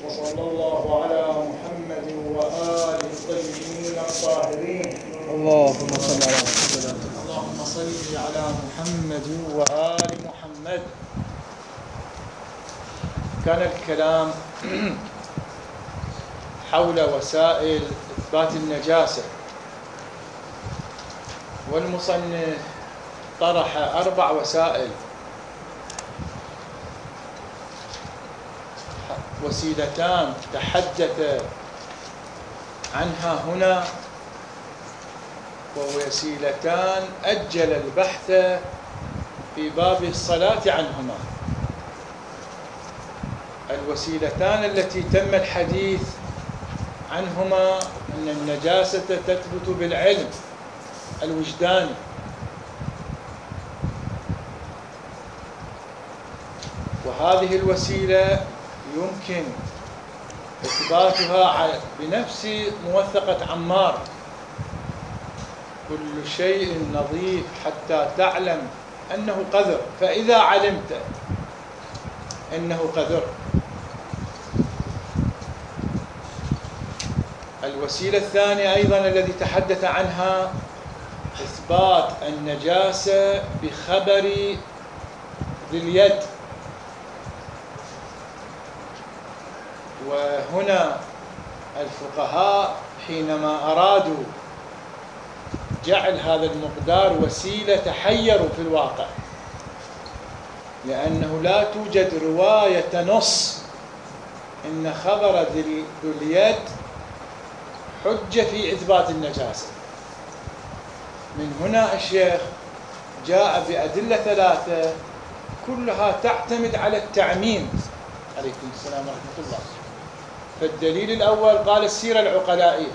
وصلى الله على محمد وآله الطيبين الطاهرين. اللهم صل على محمد. اللهم صل على محمد وآل محمد. كان الكلام حول وسائل إثبات النجاسة، والمصنف طرح 4 وسائل: وسيلتان تحدث عنها هنا، ووسيلتان أجل البحث في باب الصلاة عنهما. الوسيلتان التي تم الحديث عنهما أن النجاسة تثبت بالعلم الوجداني، وهذه الوسيلة يمكن إثباتها بنفس موثقة عمار: كل شيء نظيف حتى تعلم أنه قذر، فإذا علمت أنه قذر. الوسيلة الثانية أيضا الذي تحدث عنها إثبات النجاسة بخبر ذي اليد، وهنا الفقهاء حينما أرادوا جعل هذا المقدار وسيلة تحيروا في الواقع، لأنه لا توجد رواية تنص إن خبر ذي اليد حجة في إثبات النجاسة. من هنا الشيخ جاء بأدلة 3 كلها تعتمد على التعميم. عليكم السلام ورحمة الله. فالدليل الأول قال السيرة العقلائية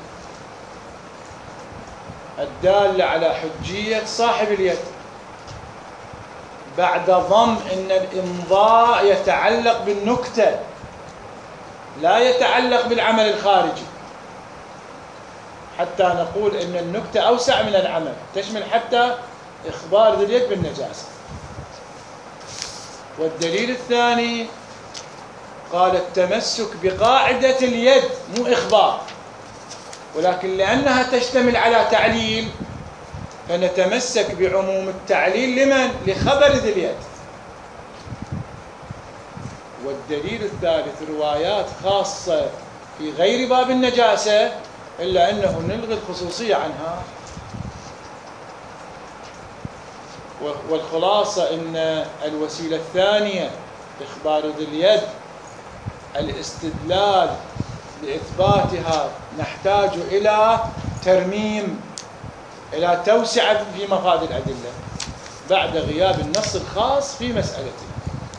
الدالة على حجية صاحب اليد، بعد ضم أن الإمضاء يتعلق بالنكتة لا يتعلق بالعمل الخارجي، حتى نقول أن النكتة أوسع من العمل، تشمل حتى إخبار ذي اليد بالنجاسة. والدليل الثاني قال التمسك بقاعدة اليد، مو إخبار، ولكن لأنها تشتمل على تعليل فنتمسك بعموم التعليل لمن؟ لخبر ذي اليد. والدليل الثالث روايات خاصة في غير باب النجاسة، إلا أنه نلغي الخصوصية عنها. والخلاصة أن الوسيلة الثانية إخبار ذي اليد الاستدلال لإثباتها نحتاج إلى ترميم، إلى توسعة في مفاد الأدلة بعد غياب النص الخاص في مسألته.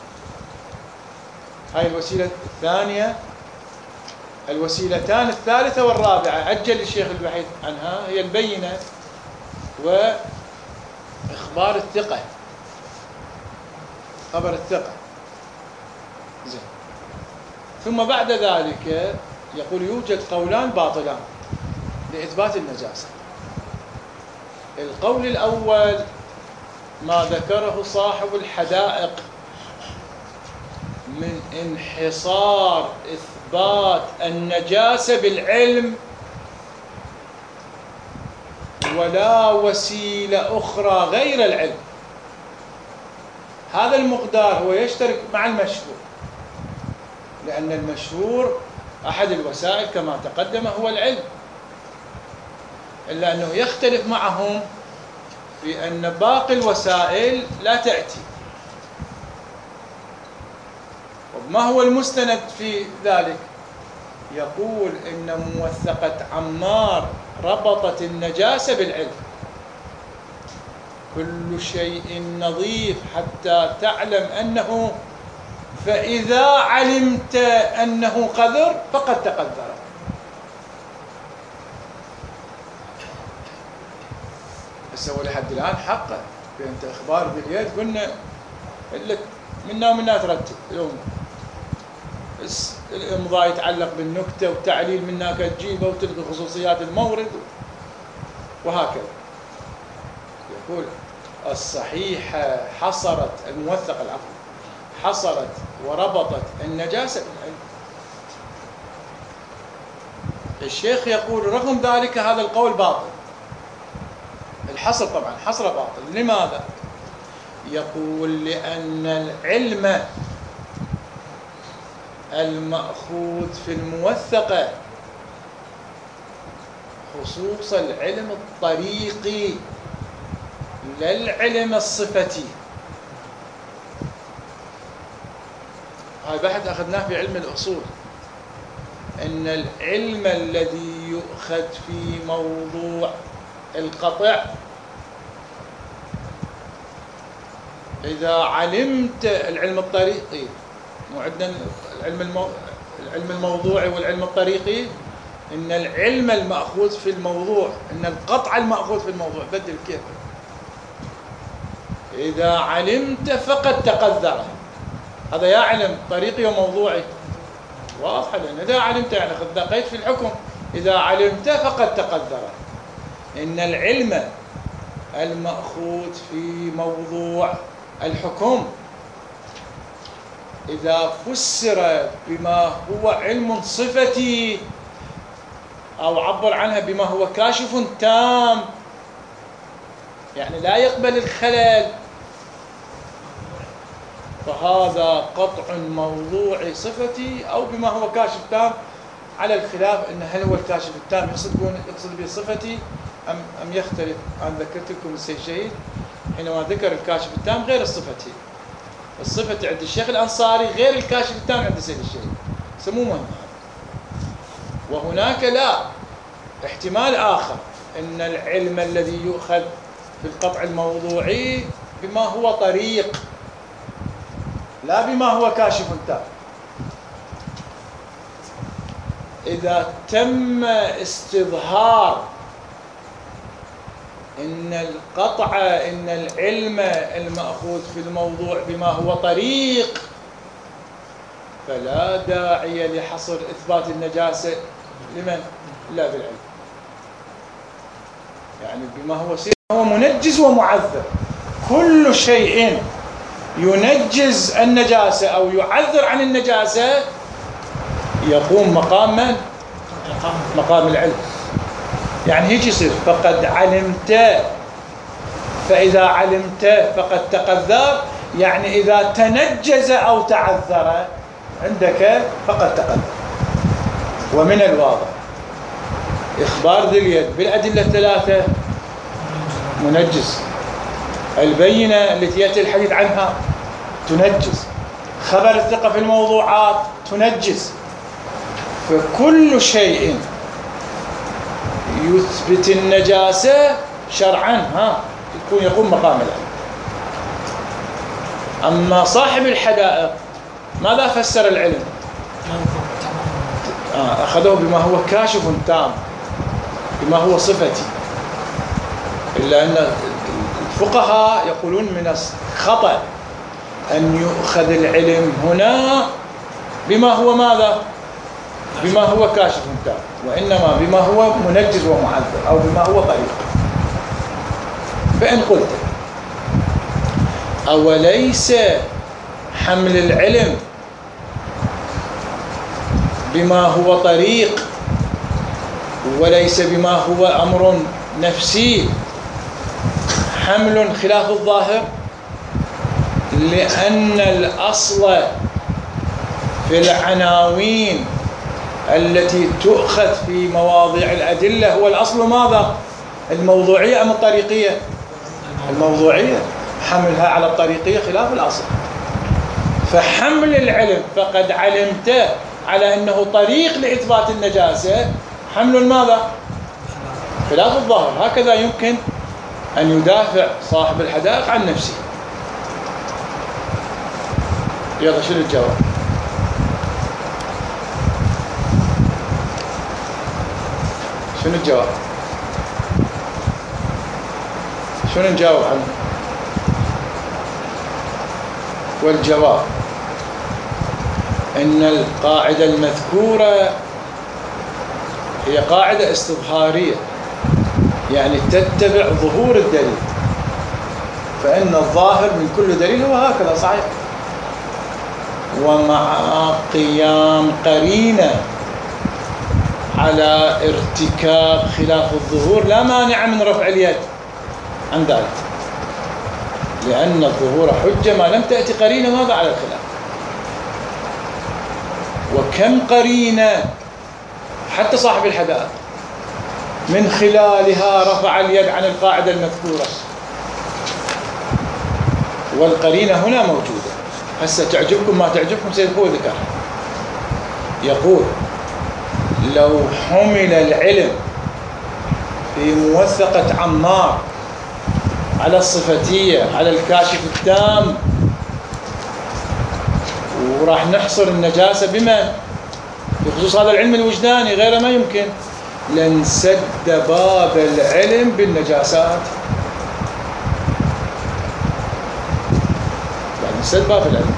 هاي الوسيلة الثانية. الوسيلتان الثالثة والرابعة أجل الشيخ البحث عنها هي البينة وإخبار الثقة، خبر الثقة. زين. ثم بعد ذلك يقول يوجد قولان باطلان لإثبات النجاسة. القول الأول ما ذكره صاحب الحدائق من انحصار إثبات النجاسة بالعلم ولا وسيلة أخرى غير العلم. هذا المقدار هو يشترك مع المشهور، لأن المشهور أحد الوسائل كما تقدم هو العلم، إلا أنه يختلف معهم في أن باقي الوسائل لا تأتي. وما هو المستند في ذلك؟ يقول إن موثقة عمار ربطت النجاسة بالعلم: كل شيء نظيف حتى تعلم أنه، فإذا علمت أنه قذر فقد تقذر. بس هو لحد الآن حقه أنت إخبار باليد قلنا لك منا ومنا ترتب اليوم الإمضاء يتعلق بالنكتة والتعليل من هناك تجيبه وتلغي خصوصيات المورد وهكذا. يقول الصحيحة حصرت الموثقة حصرت وربطت النجاسة بالعلم. الشيخ يقول رغم ذلك هذا القول باطل. الحصر طبعا حصر باطل. لماذا؟ يقول لأن العلم المأخوذ في الموثقة، خصوص العلم الطريقي لا العلم الصفتي. هاي بحث أخذناه في علم الأصول، أن العلم الذي يؤخذ في موضوع القطع إذا علمت العلم الطريقي، مو عندنا العلم الموضوعي والعلم الطريقي، إن العلم المأخوذ في الموضوع، إن القطع المأخوذ في الموضوع، بدل كيف، إذا علمت فقد تقدر. هذا يا علم طريقي وموضوعي واضح، لأن إذا علمت يعني خذ قيد في الحكم، إذا علمت فقد تقدر. إن العلم المأخوذ في موضوع الحكم إذا فسر بما هو علم صفتي أو عبر عنها بما هو كاشف تام، يعني لا يقبل الخلل، فهذا قطع موضوعي صفتي أو بما هو كاشف تام، على الخلاف أن هل هو الكاشف التام يقصد به صفتي أم يختلف. أنا ذكرت لكم السيد شهيد حينما ذكر الكاشف التام غير الصفتي. الصفتي عند الشيخ الأنصاري غير الكاشف التام عند السيد الشهيد، سموه مهم. وهناك لا احتمال آخر، أن العلم الذي يؤخذ في القطع الموضوعي بما هو طريق لا بما هو كاشف تام. إذا تم استظهار إن القطع، إن العلم المأخوذ في الموضوع بما هو طريق، فلا داعي لحصر إثبات النجاسة لمن؟ لا بالعلم. يعني بما هو منجز ومعذر. كل شيء ينجز النجاسة أو يعذر عن النجاسة يقوم مقام من؟ مقام العلم. يعني هيك يصير فقد علمت، فإذا علمت فقد تقذر، يعني إذا تنجز أو تعذر عندك فقد تقذر. ومن الواضح إخبار ذي اليد بالأدلة الثلاثة منجز، البينة التي يأتي الحديث عنها تنجز، خبر الثقة في الموضوعات تنجز. فكل شيء يثبت النجاسة شرعا يقوم مقام العلم. أما صاحب الحدائق ماذا فسر العلم؟ أخذوه بما هو كاشف تام، بما هو صفتي. إلا أن الفقهاء يقولون من الخطأ أن يؤخذ العلم هنا بما هو ماذا؟ بما هو كاشف تام، وإنما بما هو منجز ومعذر أو بما هو طريق. فإن قلت أوليس حمل العلم بما هو طريق وليس بما هو أمر نفسي حمل خلاف الظاهر؟ لأن الأصل في العناوين التي تؤخذ في مواضيع الأدلة هو الأصل ماذا؟ الموضوعية أم الطريقية؟ الموضوعية. حملها على الطريقية خلاف الأصل. فحمل العلم فقد علمت على أنه طريق لإثبات النجاسة حمل ماذا؟ خلاف الظاهر. هكذا يمكن أن يدافع صاحب الحدائق عن نفسه. يلا شنو الجواب؟ شنو الجواب؟ شنو نجاوب عنه؟ والجواب أن القاعدة المذكورة هي قاعدة استظهارية، يعني تتبع ظهور الدليل، فإن الظاهر من كل دليل هو هكذا صحيح. ومع قيام قرينة على ارتكاب خلاف الظهور لا مانع من رفع اليد عن ذلك، لأن الظهور حجة ما لم تأتي قرينة ماذا على الخلاف. وكم قرينة حتى صاحب الحدائق من خلالها رفع اليد عن القاعدة المذكورة، والقرينة هنا موجودة. هسه تعجبكم ما تعجبكم سيد خوي ذكر، يقول لو حمل العلم في موثقة عمار على الصفتية على الكاشف التام، وراح نحصر النجاسة بمن؟ بخصوص هذا العلم الوجداني غير ما يمكن، لنسد باب العلم بالنجاسات، يعني نسد باب العلم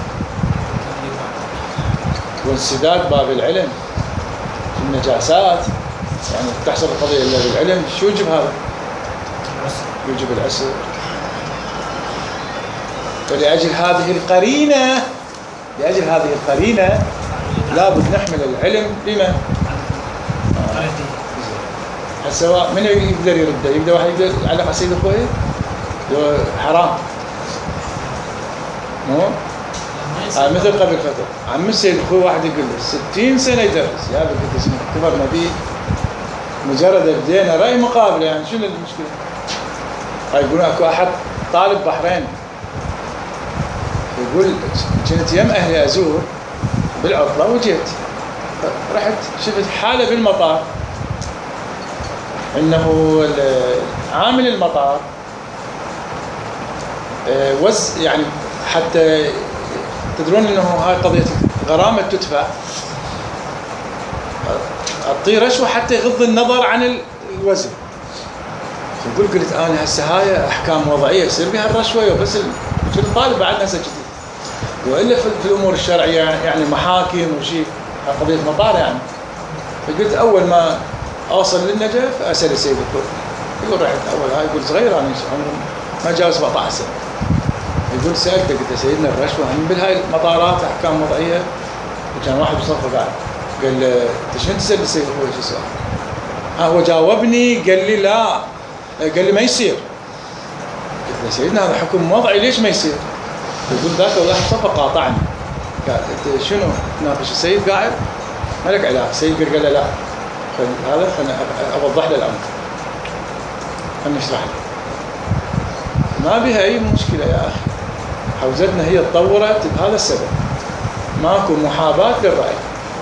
وانسداد باب العلم في النجاسات، يعني تحصل القضية إلا بالعلم. شو يجب هذا؟ يجب العسر. ولأجل هذه القرينة لابد نحمل العلم بما سواء من يقدر يرده. يقدر واحد يقدر على قصيدة خوي حرام مو مثل قبل فترة عم السيد اخوي واحد يقول له 60 سنة يدرس يا بقيت اسمه كبرنا بيه مجرد بدينا رأي مقابل، يعني شنو المشكلة؟ يقولون اكو احد طالب بحرين يقول كنت يم اهلي ازور بالعطلة وجيت رحت شفت حالة بالمطار انه عامل المطار يعني حتى تدرون انه هاي قضيه غرامه تدفع اعطيه رشوه حتى يغض النظر عن الوزن. قلت انا هسه هاي احكام وضعيه يصير بها الرشوه بس كنت طالب بعدنا هسه كذي، والا في الامور الشرعيه يعني محاكم وشيء قضيه مطار يعني. فقلت اول ما اوصل للنجف اسال السيد الدكتور، يقول رحت اول هاي يقول صغير انا عمري ما جاوز 17 سنه. يقول سالته قلت سيدنا الرشوه هم بالهاي المطارات احكام وضعيه؟ وكان واحد بصفه بعد قال له انت شنو تسال السيد اخوي شو السؤال؟ هو جاوبني قال لي لا، قال لي ما يصير. قلت له سيدنا هذا حكم وضعي ليش ما يصير؟ يقول ذاك واحد بصفه قاطعني قال انت شنو تناقش السيد قاعد؟ ما لك علاقه. السيد قال له لا هذا خليني اوضح له الامر، خليني اشرح له. ما بها اي مشكله يا اخي، حوزتنا هي تطورت بهذا السبب، ماكو محاباه للراي.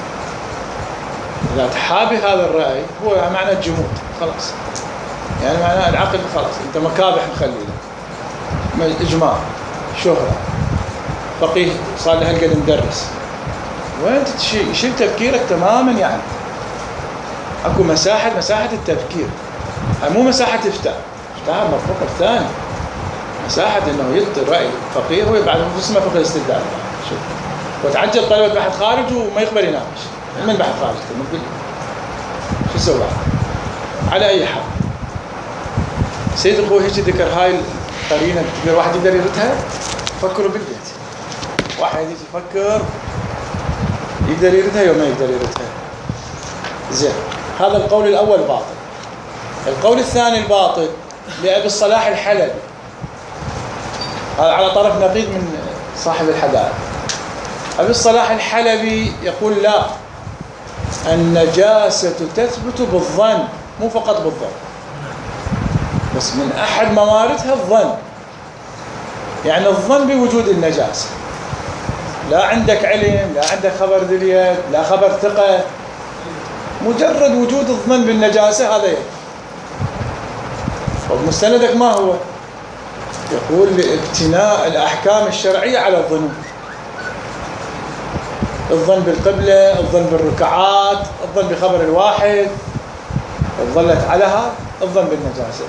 اذا تحابي هذا الراي هو معنى الجمود خلاص، يعني معناه العقل خلاص انت مكابح مخلي له اجماع شهره فقيه صار له هالقد مدرس، وين يشيل تفكيرك تماما. يعني اكو مساحه التفكير، مو مساحه افتاء مرفوق الثاني، مساحه انه يلقي الراي فقيه هو بعد اسمه فقه الاستدلال. شوف وتعجل طلبه بحث خارج وما يقبل يناقش من بحث خارج شو سوى؟ على اي حال سيد اخوي هيك ذكر هاي القرينه، تقدر واحد يقدر يردها. فكروا بالبيت، واحد يفكر يقدر يردها يوم ما يقدر يردها. زين، هذا القول الاول باطل. القول الثاني الباطل لأبي الصلاح الحلبي، هذا على طرف نقيض من صاحب الحدائق. أبي الصلاح الحلبي يقول لا، النجاسة تثبت بالظن، مو فقط بالظن، بس من أحد مواردها الظن. يعني الظن بوجود النجاسة، لا عندك علم، لا عندك خبر ذرية، لا خبر ثقة، مجرد وجود الظن بالنجاسة هذا يكفي. ومستندك ما هو؟ يقول لابتناء الأحكام الشرعية على الظنون، الظن بالقبلة، الظن بالركعات، الظن بخبر الواحد ظلت عليها، الظن بالنجاسة.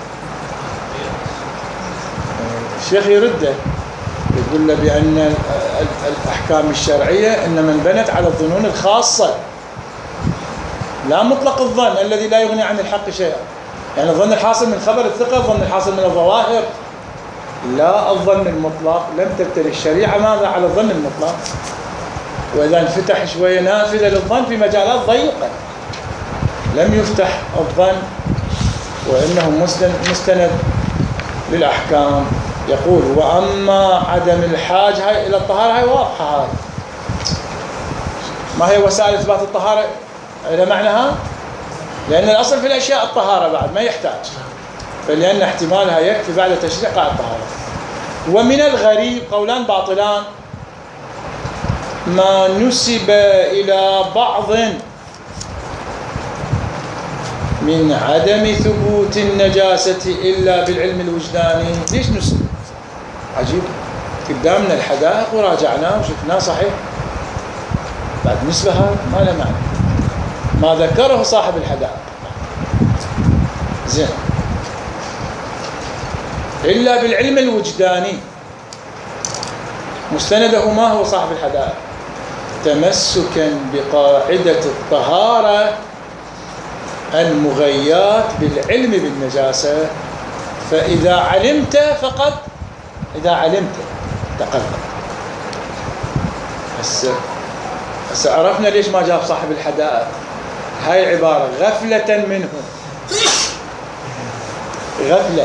الشيخ يرده يقول له بأن الأحكام الشرعية إنما انبنت على الظنون الخاصة، لا مطلق الظن الذي لا يغني عن الحق شيئا. يعني الظن الحاصل من خبر الثقة، الظن الحاصل من الظواهر، لا الظن المطلق. لم تبتلي الشريعة ماذا على الظن المطلق، وإذا انفتح شوية نافذة للظن في مجالات ضيقة. لم يفتح الظن وإنه مستند للأحكام. يقول وأما عدم الحاج هاي إلى الطهارة، هاي واضحة، هاي ما هي وسائل إثبات الطهارة إلى معناها، لأن الأصل في الأشياء الطهارة بعد ما يحتاج، فلأن احتمالها يكفي بعد تشريع قاعدة الطهارة. ومن الغريب قولان باطلان ما نسب إلى بعض من عدم ثبوت النجاسة إلا بالعلم الوجداني. ليش نسب؟ عجيب، قدامنا الحدائق وراجعناه وشفناه صحيح، بعد نسبة هذا ما له معنى، ما ذكره صاحب الحدائق. زين، إلا بالعلم الوجداني، مستنده ما هو صاحب الحدائق؟ تمسكا بقاعدة الطهارة المغيات بالعلم بالنجاسة، فإذا علمت فقط، إذا علمت تقدم. هسه عرفنا ليش ما جاب صاحب الحدائق هاي العبارة، غفلة منه، غفلة.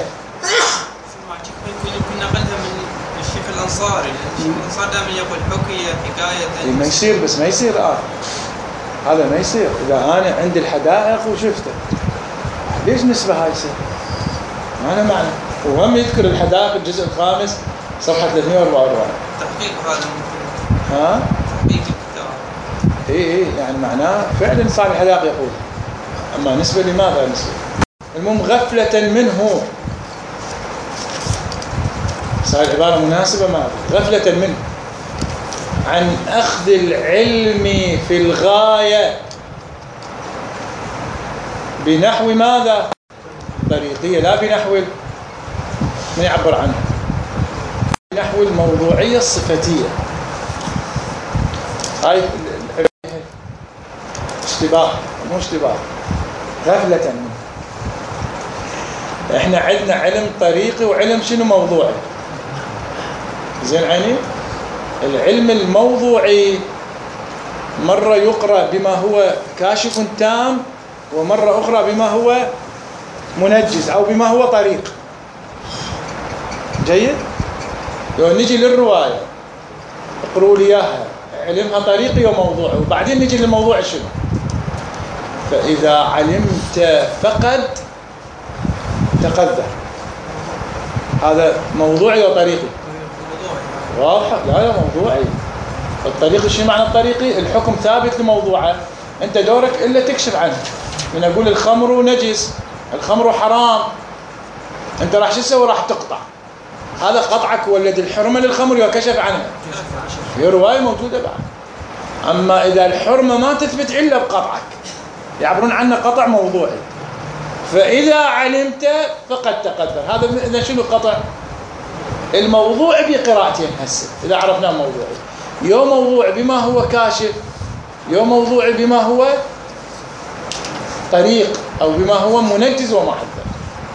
يمكن نقلها من الشيخ الأنصاري، الشيخ الأنصاري دائما يقول حكي حكاية. ما يصير، بس ما يصير هذا ما يصير. إذا أنا عندي الحدائق وشفته، ليش نسبة هاي يصير؟ ما له معنى. وهم يذكر الحدائق الجزء الخامس صفحة 344. تحقيق هذا ممكن. ها؟ تحقيق الكتاب. إيه يعني معناه فعلا صاحب الحدائق يقول. أما نسبة لماذا نسبة؟ المهم غفلة منه، صار العبارة مناسبة ماذا؟ غفلة منه عن أخذ العلم في الغاية بنحو ماذا؟ طريقية، لا بنحو من يعبر عنه، بنحو الموضوعية الصفتية. هاي اشتباه، مو اشتباه، غفلة منه. احنا عندنا علم طريقي وعلم شنو موضوعي. زين عيني، العلم الموضوعي مرة يقرأ بما هو كاشف تام، ومرة أخرى بما هو منجز أو بما هو طريق. جيد؟ لو نجي للرواية اقروا لي إياها علمها طريقي وموضوعي، وبعدين نجي للموضوع شنو. فإذا علمت فقد تقدر، هذا موضوعي وطريقي. واضحة؟ لا موضوعي. الطريقي شو معنى الطريقي؟ الحكم ثابت لموضوعه، انت دورك الا تكشف عنه. من اقول الخمر نجس، الخمر حرام، انت راح شو تسوي؟ راح تقطع. هذا قطعك ولد الحرمه للخمر وكشف عنها، هي روايه موجوده بعد. اما اذا الحرمه ما تثبت الا بقطعك، يعبرون عنه قطع موضوعي. فاذا علمت فقد تقدر. هذا اذا شنو قطع؟ الموضوع بقراءتين. هسه إذا عرفنا موضوعي، يوم موضوع بما هو كاشف، يوم موضوع بما هو طريق أو بما هو منجز ومحدد.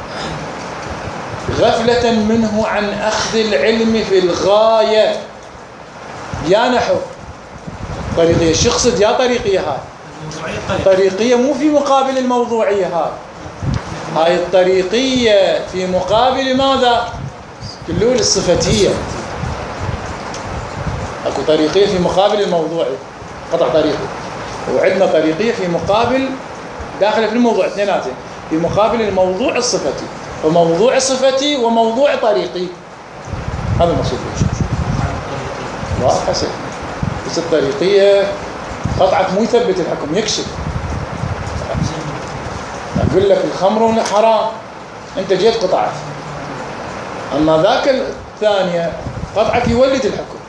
غفلة منه عن أخذ العلم في الغاية، يا نحو طريقية. شخص يا طريقية، هاي طريقية مو في مقابل الموضوعية. هاي الطريقية في مقابل ماذا؟ كلول الصفتية. اكو طريقية في مقابل الموضوعي، قطع طريقي، وعندنا طريقية في مقابل داخل في الموضوع، اثنيناتين في مقابل الموضوع الصفتي، وموضوع صفتي وموضوع طريقي. هذا المقصود به. واضح حسن. بس الطريقية قطعك مو يثبت الحكم، يكشف. اقول لك الخمر حرام، انت جيت قطعت. أما ذاك الثانية قطعك يولد الحكم.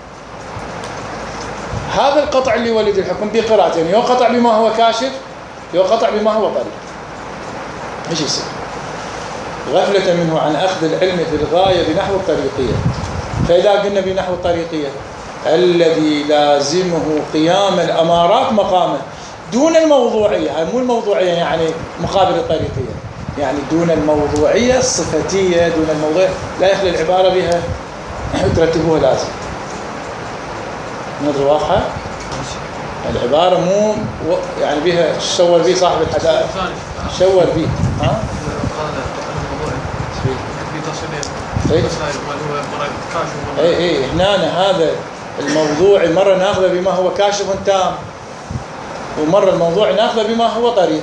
هذا القطع اللي يولد الحكم بقراءتين، يو قطع بما هو كاشف، يو قطع بما هو طريق. ايش يصير؟ غفلة منه عن أخذ العلم في الغاية بنحو الطريقية. فإذا قلنا بنحو الطريقية، الذي لازمه قيام الأمارات مقامه دون الموضوعية. هاي مو الموضوعية يعني مقابل الطريقية، يعني دون الموضوعية الصفتية، دون الموضوع لا يخلي العبارة بها ترتبوها لازم. نظر واضحة؟ العبارة مو يعني بها شور به صاحب الحدائق، شور به. ها؟ قال الموضوع في تصنيف كاشف. اي هنا هذا الموضوع مرة ناخذه بما هو كاشف تام، ومرة الموضوع ناخذه بما هو طريق.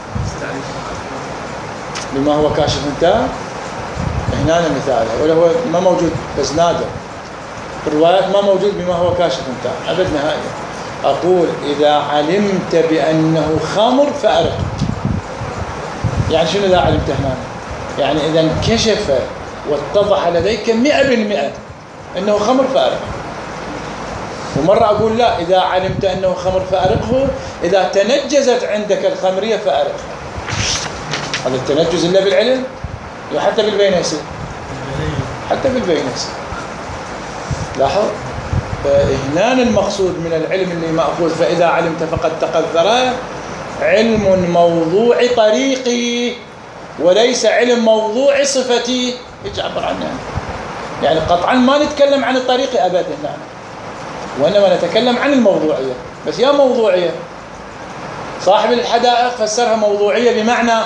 بما هو كاشف تام هنا مثاله، ولا هو ما موجود بس نادر في الروايات، ما موجود بما هو كاشف تام أبد نهائيا. أقول إذا علمت بأنه خمر فأرق. يعني شنو إذا علمت هنا؟ يعني إذا انكشف واتضح لديك 100% أنه خمر فأرق. ومرة أقول لا، إذا علمت أنه خمر فأرقه، إذا تنجزت عندك الخمرية فأرقها. هذا التنجز إلا بالعلم، وحتى بالبينيسي، حتى بالبينيسي. لاحظ، فهنا المقصود من العلم اللي مأخوذ فإذا علمت فقد تقذر، علم موضوع طريقي وليس علم موضوع صفتي يعبر عنه. يعني قطعا ما نتكلم عن الطريق أبدا هنا، وإنما نتكلم عن الموضوعية. بس يا موضوعية، صاحب الحدائق فسرها موضوعية بمعنى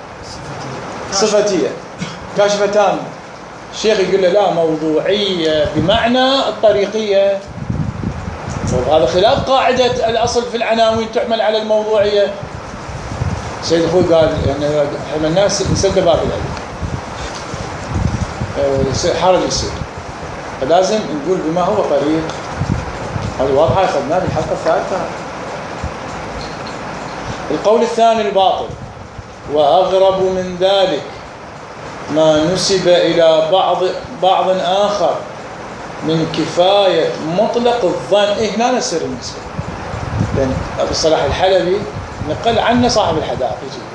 صفتية كاشفة تامة. الشيخ يقول له لا، موضوعية بمعنى الطريقية. وهذا خلاف قاعدة الأصل في العناوين تحمل على الموضوعية. سيد أخوي قال يعني الناس نسد باب العلم حرج يصير، فلازم نقول بما هو طريق. هذه واضحة أخذناها بالحلقة الثالثة. القول الثاني الباطل، وأغرب من ذلك ما نسب إلى بعض آخر من كفاية مطلق الظن. هنا نسر النسبة، لأن أبو الصلاح الحلبي نقل عنه صاحب الحدائق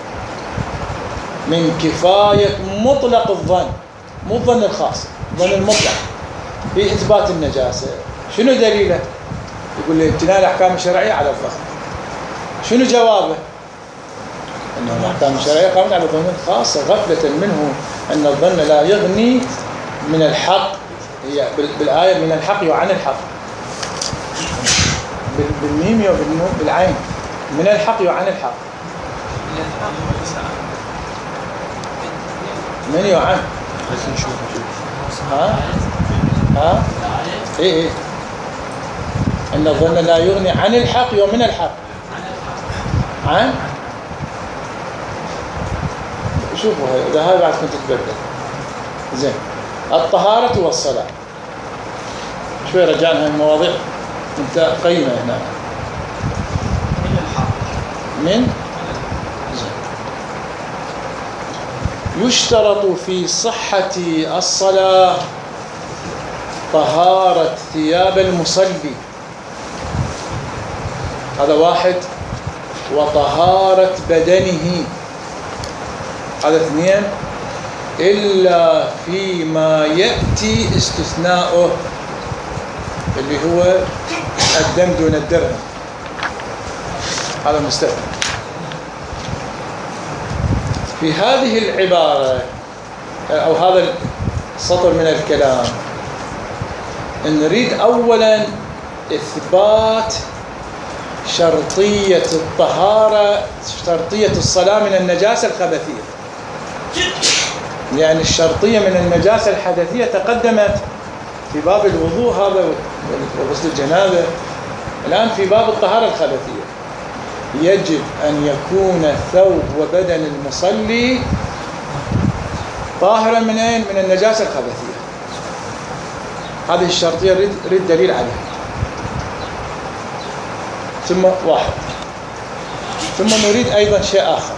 من كفاية مطلق الظن، مو الظن الخاص، الظن المطلق في إثبات النجاسة. شنو دليله؟ يقول لي امتنان الأحكام الشرعية على الفهم. شنو جوابه؟ أن الأحكام الشرعية قامت على الظن الخاصة، غفلة منه أن الظن لا يغني من الحق. هي بالآية من الحق وعن الحق، بالميم وبالعين، من الحق وعن الحق. من وعن ها ايه ان الظن لا يغني عن الحق ومن الحق. عن شوفوا اذا هاي بعد كنت تتبدل زين. الطهارة والصلاة، شوي رجعنا هاي المواضيع انت قيمة هنا. من يشترط في صحة الصلاة طهارة ثياب المصلي، هذا واحد، وطهارة بدنه، هذا اثنين، إلا فيما يأتي استثناؤه اللي هو الدم دون الدرهم، هذا مستثنى. في هذه العبارة أو هذا السطر من الكلام نريد أولا إثبات شرطية الطهارة، شرطية الصلاة من النجاسة الخبثية، لأن الشرطية من النجاسة الحدثية تقدمت في باب الوضوء هذا وغسل الجنابة. الآن في باب الطهارة الخبثية يجب أن يكون ثوب وبدن المصلي طاهرا من أين؟ من النجاسة الخبثية. هذه الشرطية نريد دليل عليها. ثم واحد، ثم نريد أيضا شيء آخر.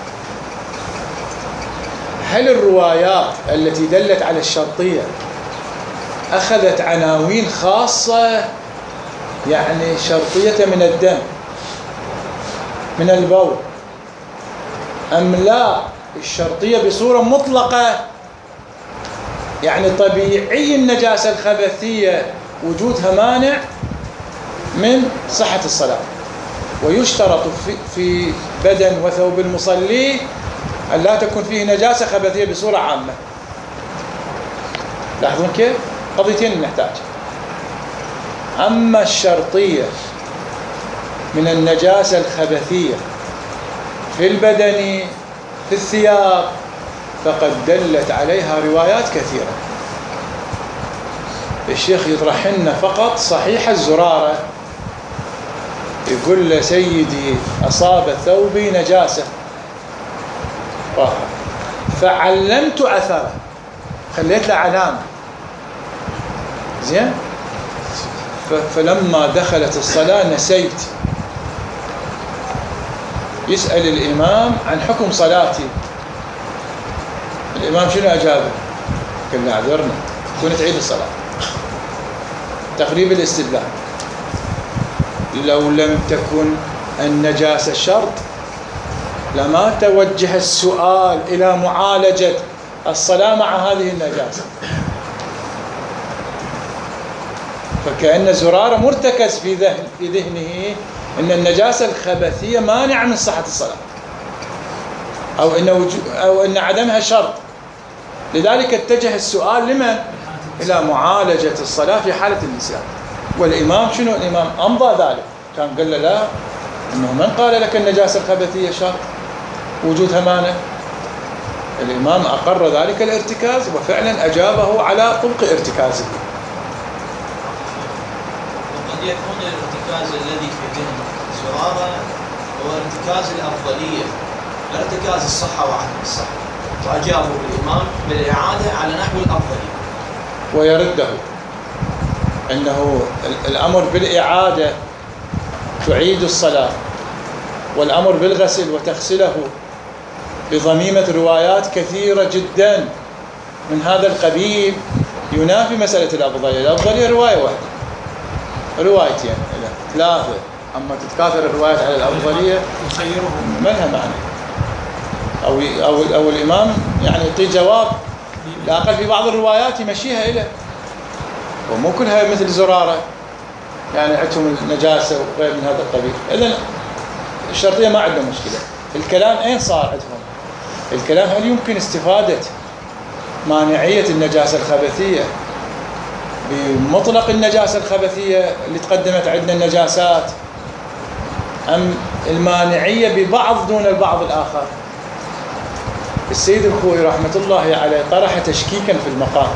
هل الروايات التي دلت على الشرطية أخذت عناوين خاصة، يعني شرطية من الدم من البول، أم لا الشرطية بصورة مطلقة، يعني طبيعي النجاسة الخبثية وجودها مانع من صحة الصلاة، ويشترط في بدن وثوب المصلي أن لا تكون فيه نجاسة خبثية بصورة عامة. لاحظون كيف؟ قضيتين نحتاج. أما الشرطية من النجاسة الخبثية في البدن في الثياب فقد دلت عليها روايات كثيرة. الشيخ يطرح لنا فقط صحيح الزرارة، يقول له سيدي أصاب ثوبي نجاسة فعلمت أثره، خليت له علامة زين، فلما دخلت الصلاة نسيت. يسأل الإمام عن حكم صلاتي، الإمام شنو أجابه؟ قال اعذرنا كنت تعيد الصلاة. تقريب الاستدلال، لو لم تكن النجاسة شرط لما توجه السؤال إلى معالجة الصلاة مع هذه النجاسة. فكأن زرارة مرتكز في ذهنه أن النجاسة الخبثية مانعة من صحة الصلاة، أو أن عدمها شرط، لذلك اتجه السؤال لمن؟ إلى معالجة الصلاة في حالة النسيان. والإمام شنو؟ الإمام أمضى ذلك، كان قال له لا، إنه من قال لك النجاسة الخبثية شرط وجودها مانع؟ الإمام أقر ذلك الارتكاز وفعلا أجابه على طبق ارتكازه. وقد يكون الارتكاز الذي في ذهن زرارة هو ارتكاز الأفضلية، لا ارتكاز الصحة وعدم الصحة، وأجابوا الإمام بالإعادة على نحو الأفضلية. ويرده أنه الأمر بالإعادة تعيد الصلاة، والأمر بالغسل وتغسله بضميمة روايات كثيرة جدا من هذا القبيل ينافي مسألة الأفضلية. الأفضلية رواية واحدة، روايتين ثلاثة، أما تتكاثر الروايات على الأفضلية ما لها معنى. أو الإمام يعني يعطي جواب لا أقل في بعض الروايات يمشيها إليه، ومو كلها مثل زرارة يعني عندهم النجاسة وغير من هذا القبيل. إذن الشرطية ما عندهم مشكلة. الكلام أين صار عندهم؟ الكلام هل يمكن استفادة مانعية النجاسة الخبثية بمطلق النجاسة الخبثية اللي تقدمت عندنا النجاسات، أم المانعية ببعض دون البعض الآخر؟ السيد الخوئي رحمة الله عليه طرح تشكيكا في المقام،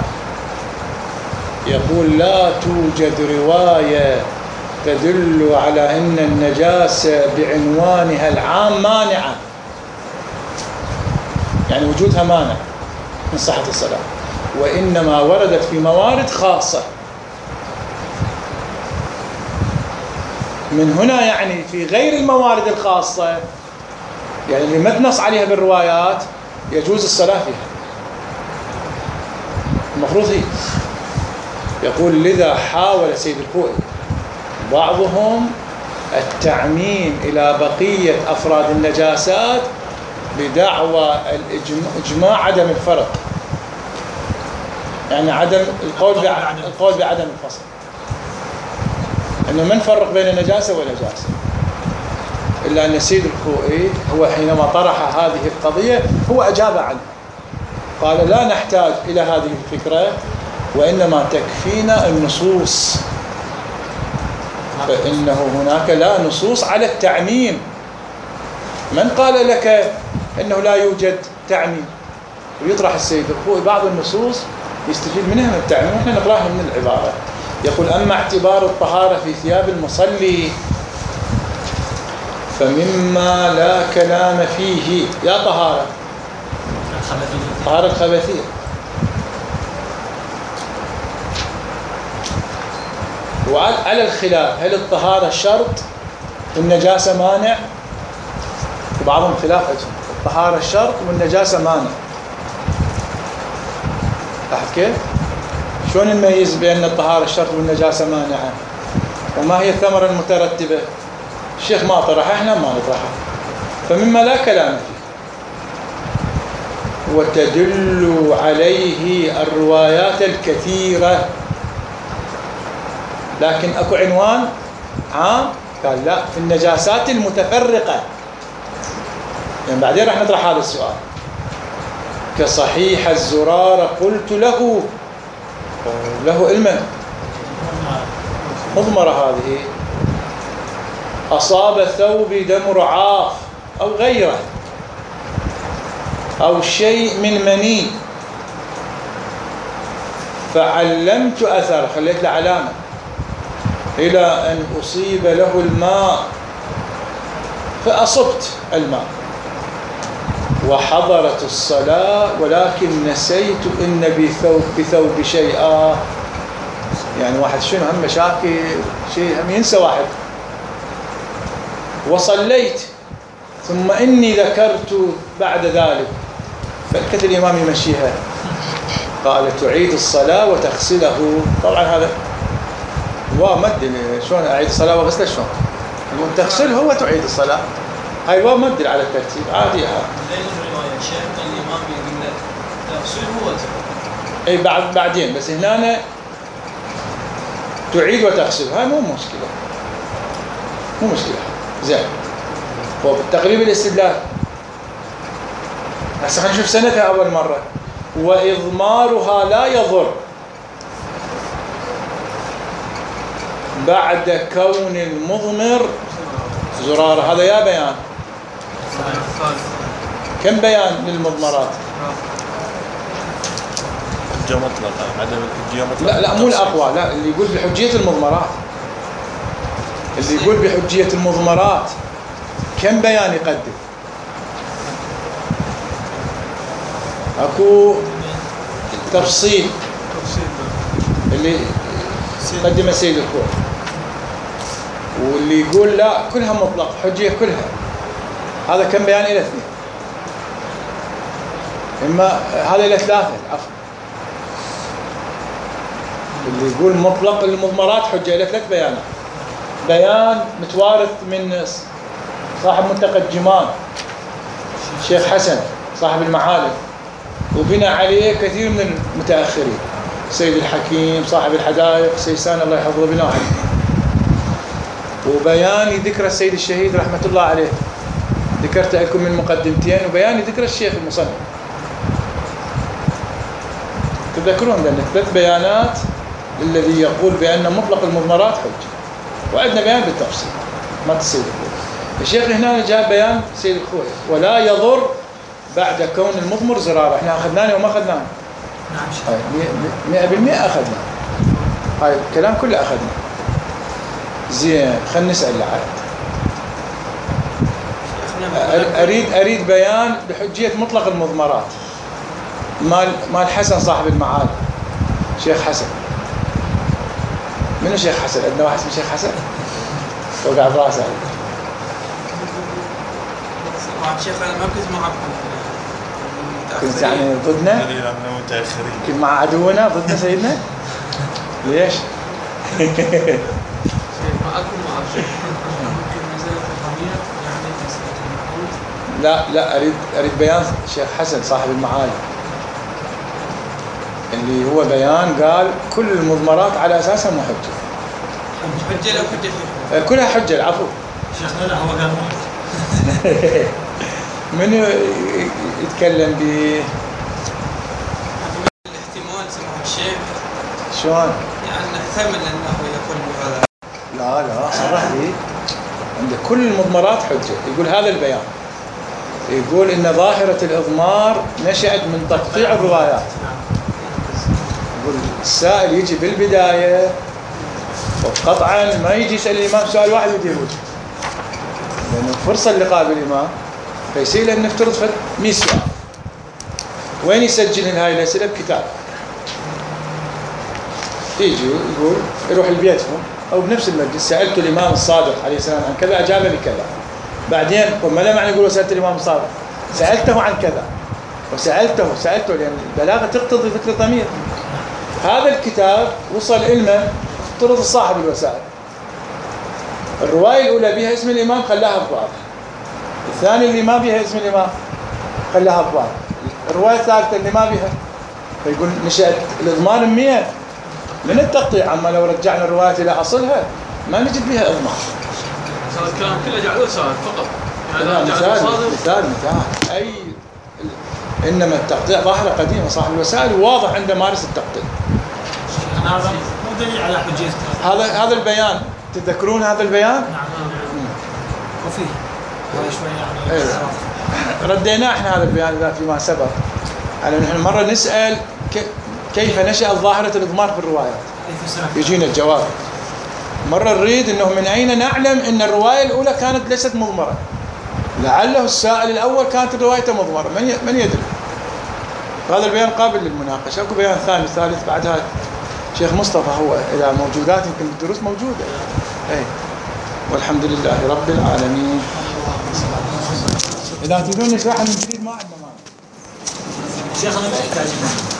يقول لا توجد رواية تدل على أن النجاسة بعنوانها العام مانعة، يعني وجودها مانع من صحة الصلاة، وإنما وردت في موارد خاصة. من هنا يعني في غير الموارد الخاصة يعني اللي ما تنص عليها بالروايات يجوز الصلاة فيها، المفروض هي. يقول لذا حاول سيد الخوئي بعضهم التعميم إلى بقية أفراد النجاسات بدعوى إجماع عدم الفرق، يعني عدم القول بعدم الفصل، أنه من فرق بين النجاسة والنجاسة. إلا أن السيد الخوئي هو حينما طرح هذه القضية هو أجاب عنها، قال لا نحتاج إلى هذه الفكرة، وإنما تكفينا النصوص، فإنه هناك لا نصوص على التعميم. من قال لك أنه لا يوجد تعميم؟ ويطرح السيد الخوئي بعض النصوص يستفيد منها من التعميم، ونحن نقراها من العبارة. يقول أما اعتبار الطهارة في ثياب المصلي فمما لا كلام فيه. يا طهارة الخبثية، وعلى الخلاف هل الطهارة شرط والنجاسة مانع؟ في بعضهم خلاف الطهارة شرط والنجاسة مانع. لاحظ كيف؟ شلون نميز بين الطهارة شرط والنجاسة مانعة؟ وما هي الثمرة المترتبة؟ الشيخ ما طرحها، احنا ما نطرحها. فمما لا كلام فيه وتدل عليه الروايات الكثيرة، لكن اكو عنوان عام قال لا في النجاسات المتفرقة. يعني بعدين راح نطرح هذا السؤال. كصحيح الزرار قلت له علما مضمرة هذه، أصاب ثوبي دم رعاف أو غيره أو شيء من مني فعلمت أثر، خليت له علامة، إلى أن أصيب له الماء فأصبت الماء وحضرت الصلاة ولكن نسيت إن بثوب شيئا. يعني واحد شنو هم مشاكل شيء هم ينسى واحد. وصليت ثم إني ذكرت بعد ذلك، فكت الإمام يمشيها، قال تعيد الصلاة وتغسله. طبعا هذا واو مد، شلون أعيد الصلاة وغسله؟ شلون تغسله وتعيد الصلاة؟ هاي واو مد على الترتيب عادي. غير الرواية شيخ الإمام يقول لك تغسله وتعيد. أي بعدين، بس هنا تعيد وتغسل، هاي مو مشكلة، مو مشكلة. زين، وبالتقريب الاستدلال هسه خلينا نشوف سنتها أول مرة. وإضمارها لا يضر بعد كون المضمر زرارة. هذا يا بيان كم بيان للمضمرات؟ حجة مطلقة، عدم الحجية مطلقة. لا مو الأقوى، لا اللي يقول بحجية المضمرات، اللي يقول بحجية المضمرات كم بيان يقدم؟ اكو تفصيل اللي قدم سيد الكوع، واللي يقول لا كلها مطلق حجية كلها. هذا كم بيان؟ إلى 2. إما هذا إلى 3 عفوا. اللي يقول مطلق المضمرات حجة إلى 3 بيانات. بيان متوارث من صاحب منتقى الجمان الشيخ حسن صاحب المعالم، وبنى عليه كثير من المتأخرين، سيد الحكيم صاحب الحدائق، سيسان الله يحفظه بناه. وبيان ذكر السيد الشهيد رحمة الله عليه، ذكرت لكم من مقدمتين، وبيان ذكر الشيخ المصنف. تذكرون لأن 3 بيانات الذي يقول بأن مطلق المضمرات حجة، وعندنا بيان بالتفصيل ما السيد الخوي. الشيخ هنا جاء بيان سيد الخوي ولا يضر بعد كون المضمر زرارة. احنا أخذناه وما أخذناه؟ نعم 100% أخذناه. هاي الكلام كله أخذناه. زين، خلينا نسأل العائد. أريد بيان بحجية مطلق المضمرات مال حسن صاحب المعالي، شيخ حسن. منو شيخ حسن؟ عندنا واحد اسمه شيخ حسن وقع براسه. شيخ أنا ما كنت معكم، كنت يعني ضدنا؟ متأخرين. كنت مع عدونا ضدنا سيدنا؟ ليش؟ ما أكون معكم. لا أريد بيان شيخ حسن صاحب المعالي، اللي هو بيان قال كل المضمرات على أساسها مو حجة. حجة لو حجة كلها حجة. العفو شيخنا لا هو قال مو حجة. من يتكلم ب الاحتمال سماحة الشيخ؟ شلون؟ يعني نحتمل أنه يكون بهذا. لا صرح لي عند كل المضمرات حجة. يقول هذا البيان، يقول إن ظاهرة الإضمار نشأت من تقطيع الروايات. يقول السائل يجي بالبداية وقطعا ما يجي يسأل الإمام سؤال واحد يدير وجه، لأنه فرصة اللقاء بالإمام فيصير له نفترض 100 سؤال. وين يسجل هاي الأسئلة؟ بكتاب. يجي يقول يروح لبيتهم أو بنفس المجلس، سألت الإمام الصادق عليه السلام عن كذا أجاب بكذا. بعدين ما لا معنى يقول سألت الإمام الصادق، سألته عن كذا وسألته لأن البلاغة تقتضي ذكر الضمير. هذا الكتاب وصل إلنا افترض صاحب الوسائل، الرواية الأولى بها اسم الإمام خلاها بضابط، الثانية اللي ما بها اسم الإمام خلاها بضابط، الرواية الثالثة اللي ما بها، فيقول نشأت الإضمار من التقطيع. أما لو رجعنا الرواية إلى أصلها ما نجد بها إضمار. هذا الكلام كله جعلوه سؤال فقط. مثال أي إنما التقطيع ظاهرة قديمة، صاحب الوسائل واضح عنده مارس التقطيع. هذا مو دليل على حجيته. هذا البيان، تذكرون هذا البيان؟ نعم. فيه هذا شوي يعني ردينا احنا هذا البيان ذا فيما سبق على نحن مرة نسأل كيف نشأت ظاهرة الإضمار في الروايات، يجينا الجواب. مرة نريد انه من اين نعلم ان الرواية الاولى كانت ليست مضمرة، لعله السائل الاول كانت روايته مضمرة، من يدري. هذا البيان قابل للمناقشة. اكو بيان ثاني ثالث بعد هذا شيخ مصطفى، هو اذا موجودات يمكن الدروس موجودة. اي والحمد لله رب العالمين. إذا تريدون نشرحها من جديد ما عندنا مانع. شيخنا ما يحتاج